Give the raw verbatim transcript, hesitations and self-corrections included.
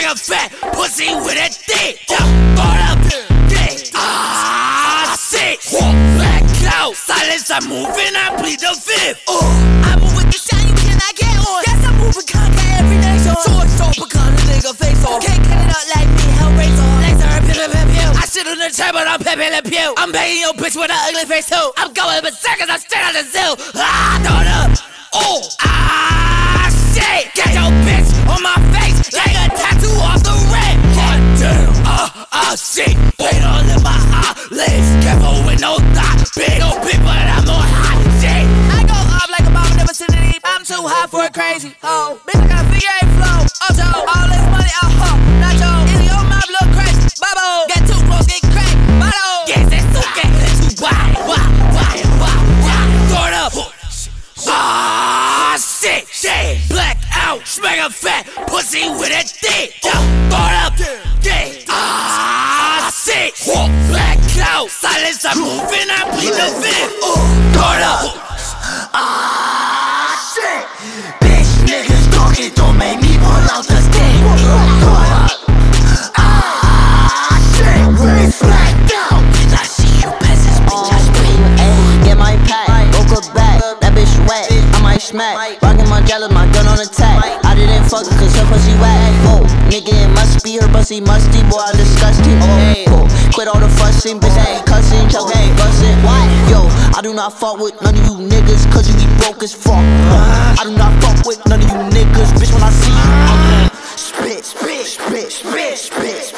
smack a fat pussy with a dick. Throw up, dick. Ah, sick. Black cloud, silence, I'm moving, I plead the fifth. Uh, I move with the shine, you cannot get on. Yes, I'm moving contact every day, so short, short, become a nigga face off. Can't cut it up like me, Hellraiser. Laser, pew, pew, pew. I sit on the table, I'm pepping the pew. I'm banging your bitch with an ugly face too. I'm going berserk cause I'm straight out the zoo. Ah, throw it up. Oh, ah, shit. Get your bitch on my face like a tattoo off the red. God damn, ah, ah, shit. Paint all in my eyelids. Careful with no thought. Big old big, but I'm on hot shit. I go up like a bomb, never seen it deep. I'm too hot for a crazy hoe. Bitch, I got a figure eight flow. Ocho, all this money, oh, ho. Nacho, in your mouth, look crazy. Bubble, get too close, get cracked. Bottle, get this to get too wide. Why, why, why, why? Throw it up. Ah, shit, shit. Black out, smack a fat pussy with a dick. Throw it up, dick. Ah, shit. Black cloud, silence, I'm moving, I plead the fifth. Throw it up. Ah, shit. Bitch, niggas talking, don't make me pull out the stick. Throw it up. Ah, shit. Race blacked out. I see you peasants, bitch, I spit. Ayy, get my pack, woke up back, that bitch wet, I might smack. Rockin' my jealous, my gun on attack. I didn't fuck cause her pussy whack. Oh, nigga, it must be her pussy musty, boy, I disgust it. Oh, quit all the fussing, bitch, I ain't cussing, choke, I ain't bustin'. Yo, I do not fuck with none of you niggas, cause you be broke as fuck. I do not fuck with none of you niggas, bitch, when I see you, I'm spit, spit, spit, spit, spit, spit.